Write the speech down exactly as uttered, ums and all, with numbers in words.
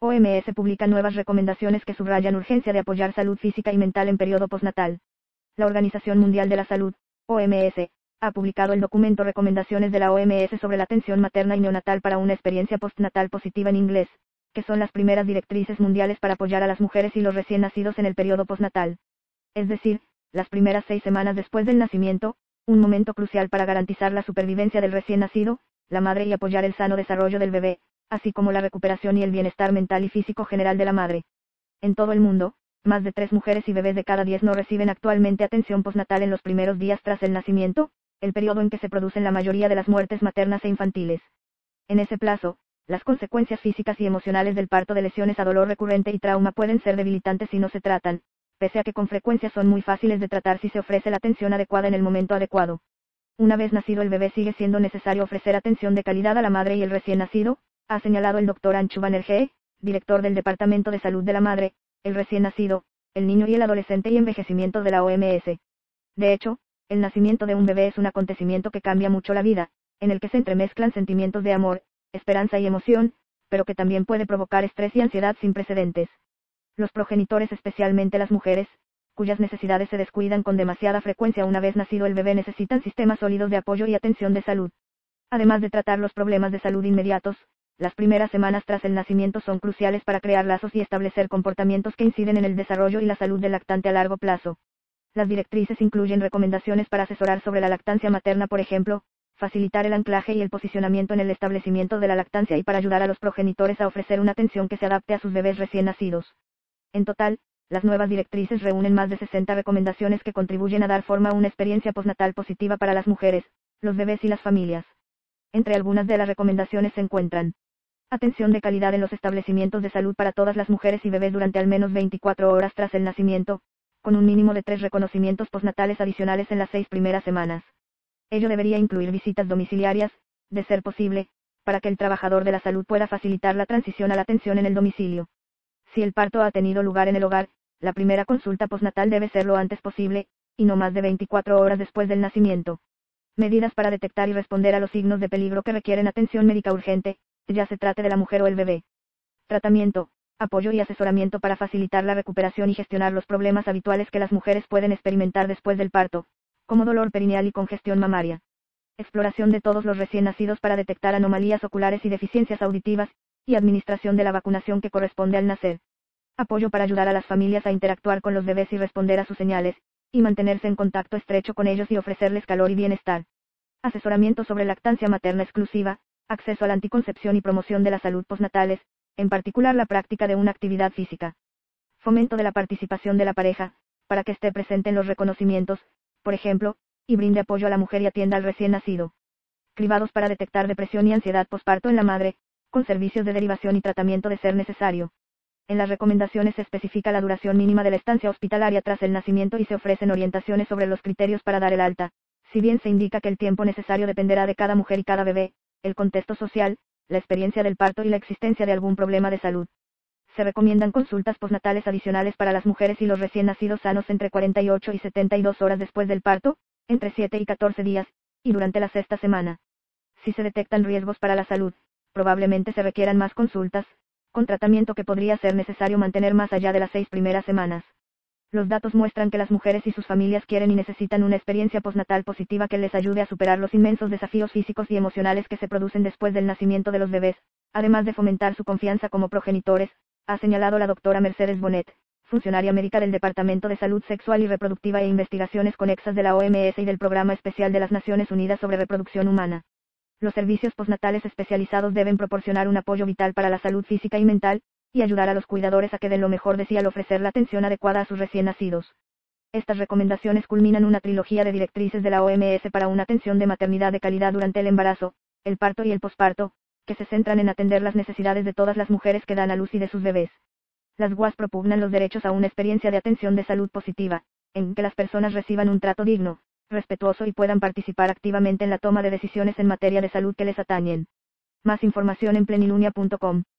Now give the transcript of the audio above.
O M S publica nuevas recomendaciones que subrayan urgencia de apoyar salud física y mental en periodo postnatal. La Organización Mundial de la Salud, O M S, ha publicado el documento Recomendaciones de la O M S sobre la atención materna y neonatal para una experiencia postnatal positiva en inglés, que son las primeras directrices mundiales para apoyar a las mujeres y los recién nacidos en el periodo postnatal. Es decir, las primeras seis semanas después del nacimiento, un momento crucial para garantizar la supervivencia del recién nacido, la madre y apoyar el sano desarrollo del bebé, así como la recuperación y el bienestar mental y físico general de la madre. En todo el mundo, más de tres mujeres y bebés de cada diez no reciben actualmente atención postnatal en los primeros días tras el nacimiento, el periodo en que se producen la mayoría de las muertes maternas e infantiles. En ese plazo, las consecuencias físicas y emocionales del parto de lesiones a dolor recurrente y trauma pueden ser debilitantes si no se tratan, pese a que con frecuencia son muy fáciles de tratar si se ofrece la atención adecuada en el momento adecuado. Una vez nacido el bebé sigue siendo necesario ofrecer atención de calidad a la madre y el recién nacido, ha señalado el doctor Anshu Banerjee, director del Departamento de Salud de la Madre, el recién nacido, el niño y el adolescente y envejecimiento de la O M S. De hecho, el nacimiento de un bebé es un acontecimiento que cambia mucho la vida, en el que se entremezclan sentimientos de amor, esperanza y emoción, pero que también puede provocar estrés y ansiedad sin precedentes. Los progenitores, especialmente las mujeres, cuyas necesidades se descuidan con demasiada frecuencia una vez nacido el bebé, necesitan sistemas sólidos de apoyo y atención de salud. Además de tratar los problemas de salud inmediatos, las primeras semanas tras el nacimiento son cruciales para crear lazos y establecer comportamientos que inciden en el desarrollo y la salud del lactante a largo plazo. Las directrices incluyen recomendaciones para asesorar sobre la lactancia materna, por ejemplo, facilitar el anclaje y el posicionamiento en el establecimiento de la lactancia y para ayudar a los progenitores a ofrecer una atención que se adapte a sus bebés recién nacidos. En total, las nuevas directrices reúnen más de sesenta recomendaciones que contribuyen a dar forma a una experiencia postnatal positiva para las mujeres, los bebés y las familias. Entre algunas de las recomendaciones se encuentran: atención de calidad en los establecimientos de salud para todas las mujeres y bebés durante al menos veinticuatro horas tras el nacimiento, con un mínimo de tres reconocimientos postnatales adicionales en las seis primeras semanas. Ello debería incluir visitas domiciliarias, de ser posible, para que el trabajador de la salud pueda facilitar la transición a la atención en el domicilio. Si el parto ha tenido lugar en el hogar, la primera consulta postnatal debe ser lo antes posible, y no más de veinticuatro horas después del nacimiento. Medidas para detectar y responder a los signos de peligro que requieren atención médica urgente, ya se trate de la mujer o el bebé. Tratamiento, apoyo y asesoramiento para facilitar la recuperación y gestionar los problemas habituales que las mujeres pueden experimentar después del parto, como dolor perineal y congestión mamaria. Exploración de todos los recién nacidos para detectar anomalías oculares y deficiencias auditivas, y administración de la vacunación que corresponde al nacer. Apoyo para ayudar a las familias a interactuar con los bebés y responder a sus señales, y mantenerse en contacto estrecho con ellos y ofrecerles calor y bienestar. Asesoramiento sobre lactancia materna exclusiva, acceso a la anticoncepción y promoción de la salud postnatales, en particular la práctica de una actividad física. Fomento de la participación de la pareja, para que esté presente en los reconocimientos, por ejemplo, y brinde apoyo a la mujer y atienda al recién nacido. Cribados para detectar depresión y ansiedad posparto en la madre, con servicios de derivación y tratamiento de ser necesario. En las recomendaciones se especifica la duración mínima de la estancia hospitalaria tras el nacimiento y se ofrecen orientaciones sobre los criterios para dar el alta, si bien se indica que el tiempo necesario dependerá de cada mujer y cada bebé, el contexto social, la experiencia del parto y la existencia de algún problema de salud. Se recomiendan consultas postnatales adicionales para las mujeres y los recién nacidos sanos entre cuarenta y ocho y setenta y dos horas después del parto, entre siete y catorce días, y durante la sexta semana. Si se detectan riesgos para la salud, probablemente se requieran más consultas, con tratamiento que podría ser necesario mantener más allá de las seis primeras semanas. Los datos muestran que las mujeres y sus familias quieren y necesitan una experiencia postnatal positiva que les ayude a superar los inmensos desafíos físicos y emocionales que se producen después del nacimiento de los bebés, además de fomentar su confianza como progenitores, ha señalado la doctora Mercedes Bonet, funcionaria médica del Departamento de Salud Sexual y Reproductiva e Investigaciones Conexas de la O M S y del Programa Especial de las Naciones Unidas sobre Reproducción Humana. Los servicios postnatales especializados deben proporcionar un apoyo vital para la salud física y mental, y ayudar a los cuidadores a que den lo mejor de sí al ofrecer la atención adecuada a sus recién nacidos. Estas recomendaciones culminan una trilogía de directrices de la O M S para una atención de maternidad de calidad durante el embarazo, el parto y el posparto, que se centran en atender las necesidades de todas las mujeres que dan a luz y de sus bebés. Las W A S propugnan los derechos a una experiencia de atención de salud positiva, en que las personas reciban un trato digno, respetuoso y puedan participar activamente en la toma de decisiones en materia de salud que les atañen. Más información en plenilunia punto com.